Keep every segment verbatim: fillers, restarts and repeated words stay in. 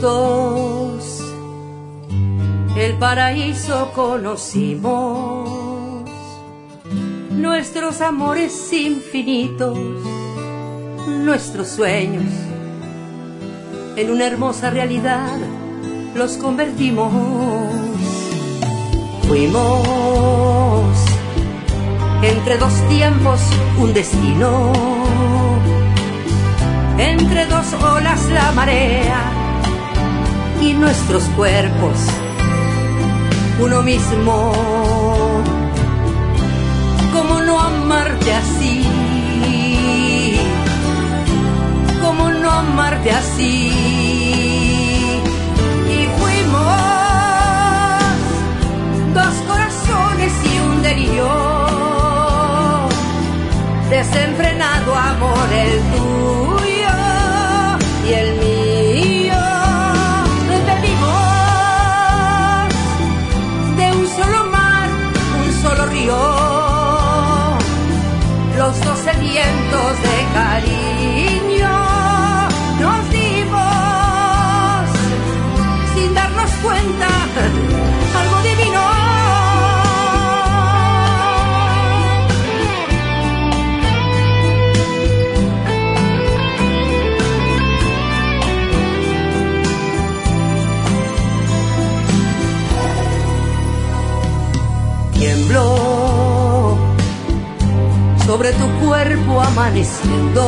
dos el paraíso conocimos, nuestros amores infinitos, nuestros sueños en una hermosa realidad los convertimos. Fuimos entre dos tiempos un destino, entre dos olas la marea y nuestros cuerpos uno mismo. ¿Cómo no amarte así? ¿Cómo no amarte así? Y fuimos dos corazones y un delirio, desenfrenado amor el tuyo y el mío. Bebimos de un solo mar, un solo río, los dos sedientos de cariño nos dimos sin darnos cuenta algo divino. Tiembló sobre tu cuerpo amaneciendo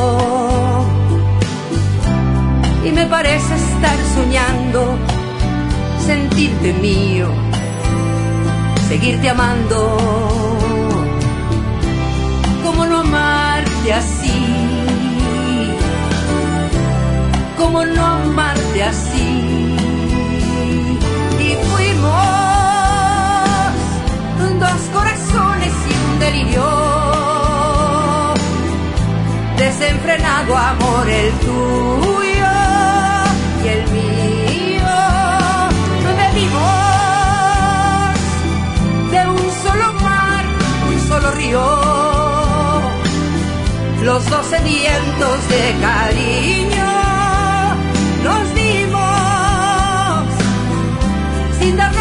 y me parece estar soñando, sentirte mío, seguirte amando. ¿Cómo no amarte así? ¿Cómo no amarte así? Y fuimos dos corazones y un delirio, desenfrenado amor el tuyo y el mío. Bebimos de un solo mar, un solo río, los dos sedientos de cariño nos dimos sin darnos